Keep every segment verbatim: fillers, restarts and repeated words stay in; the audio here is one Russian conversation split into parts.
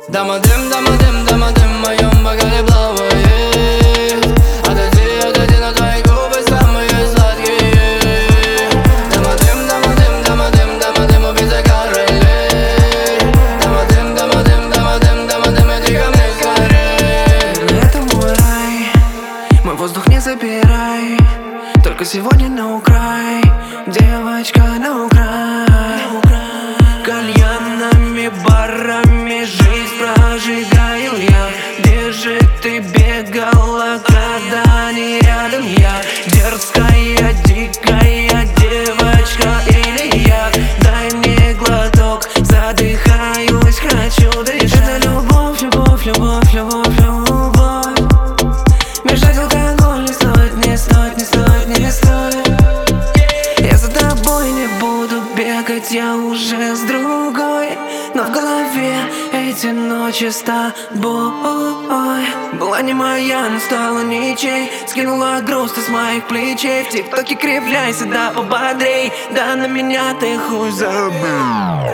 Дама-дым, дама-дым, дама-дым в моем бокале плавает. Отойди, отойди, на твои губы самые сладкие. Дама-дым, дама-дым, дама-дым, дама-дым, убийца королей. Дама-дым, дама-дым, дама-дым, дама-дым, иди ко мне скорей. Это мой рай, мой воздух не забирай. Только сегодня на украй, девочка, на украй. Кальянами, барами жизнь прожигаю я. Где же ты бегала, когда не рядом я? Дерзкая, дикая девочка или я? Дай мне глоток, задыхаюсь, хочу дышать. Это любовь, любовь, любовь, любовь, любовь. Мешать алкоголь не стоит, не стоит, не стоит, не стоит. Я за тобой не буду бегать, я уже с другой. Но в голове эти ночи с тобой. Была не моя, но стала ничей. Скинула груз ты с моих плечей. В тиктоке кривляйся, да пободрей. Да на меня ты хуй забыл.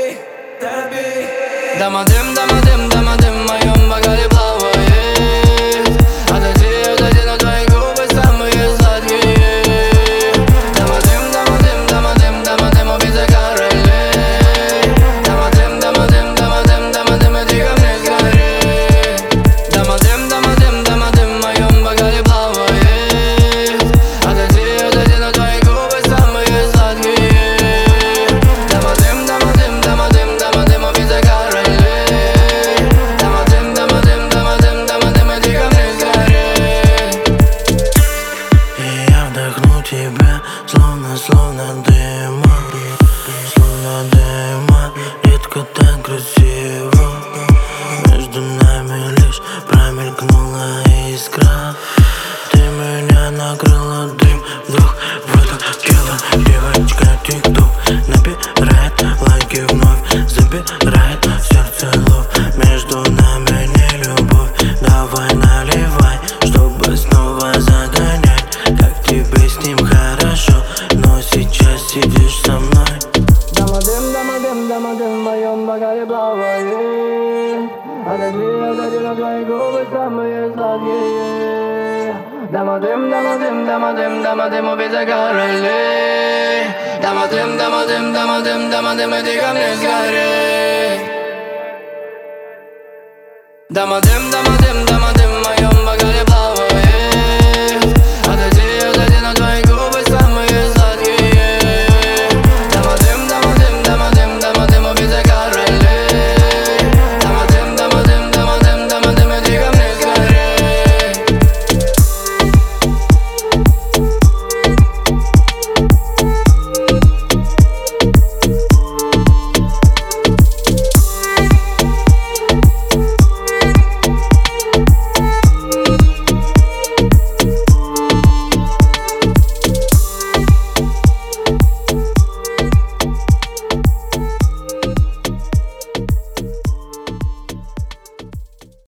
Дама-дым, дама-дым, дама-дым в моем бокале плавает. Отойди, отойди, на твои губы самые сладкие. Дама-дым, дама-дым, дама-дым, дама-дым, убийца королей. Дама-дым, дама-дым, дама-дым, дама-дым, иди ко мне скорей. Дама-дым, дама-дым, дама-дым в моем бокале плавает. Отойди, отойди, на твои губы самые сладкие. Дама-дым, дама-дым, дама-дым, дама-дым, убийца королей. Дама-дым, дама-дым, дама-дым, дама-дым, иди ко мне скорей. И я вдохну тебя, словно, словно дыма. Словно дыма, редко так красиво. Между нами лишь промелькнула искра. Ты меня накрыла, дым, вдох в это тело. Девочка тик-ток набирает лайки вновь. Забирает сердце лов. Между нами не любовь. Давай наливай, чтобы снова загонять. Как тебе с ним хорошо, но сейчас сидишь со мной. Дама-дым, дама-дым, дама-дым в моем бокале плавает. Отойди, отойди, на твои губы самые сладкие. Дама-дым, дама-дым, дама-дым, дама-дым, убийца королей. Дама-дым, дама-дым, дама-дым, дама-дым, иди ко мне скорей. Дама-дым, дама-дым.